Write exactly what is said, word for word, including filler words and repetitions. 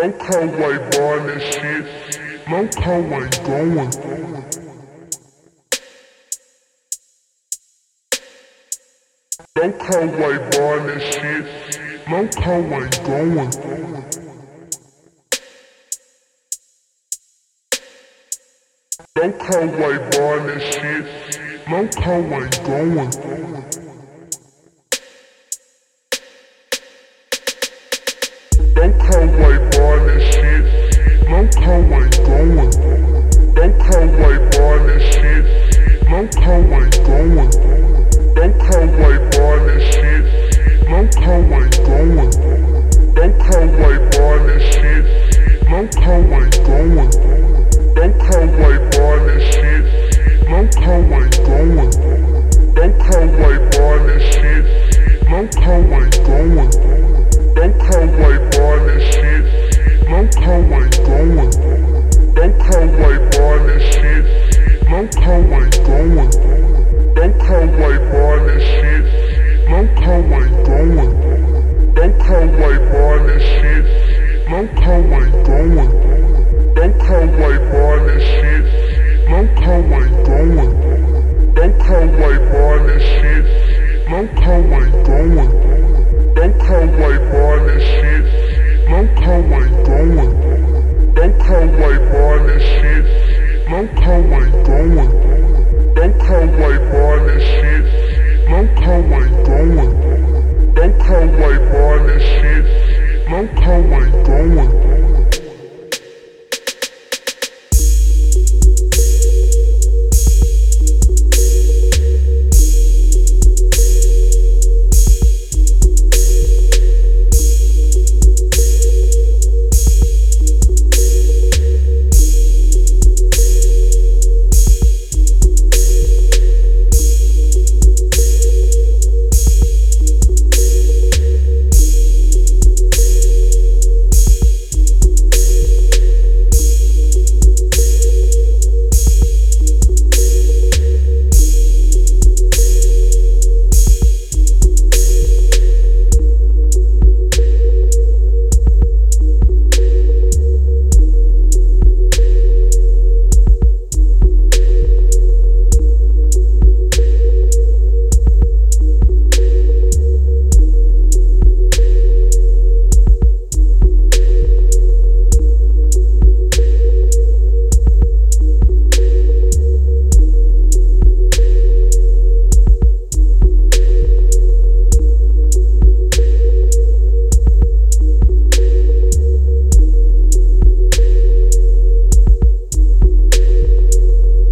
Loco ain't buying this shit. Loco ain't going. Loco ain't buying this shit. Loco ain't going. Loco ain't buying this shit. Loco ain't going. Loco ain't buying this shit. Loco ain't going. Loco ain't buying this shit. Loco ain't going. Loco ain't buying this shit. Loco ain't going. Loco ain't buying this shit. Loco ain't going. Loco ain't buying this shit. Loco ain't going. Loco ain't buying this shit. Loco ain't going. Loco ain't buying this shit. Loco ain't going. Loco ain't buying this shit. Loco ain't going. Loco ain't buying this shit. Loco ain't going. Loco ain't buying this shit. Loco ain't going. Loco ain't buying this shit. Loco ain't going. Loco ain't buying this shit. Loco ain't going. Loco ain't buying this shit. Loco ain't going. Loco ain't buying this shit. Loco ain't going. Loco ain't buying this shit. Loco ain't going. Loco ain't buying this shit. Loco ain't going.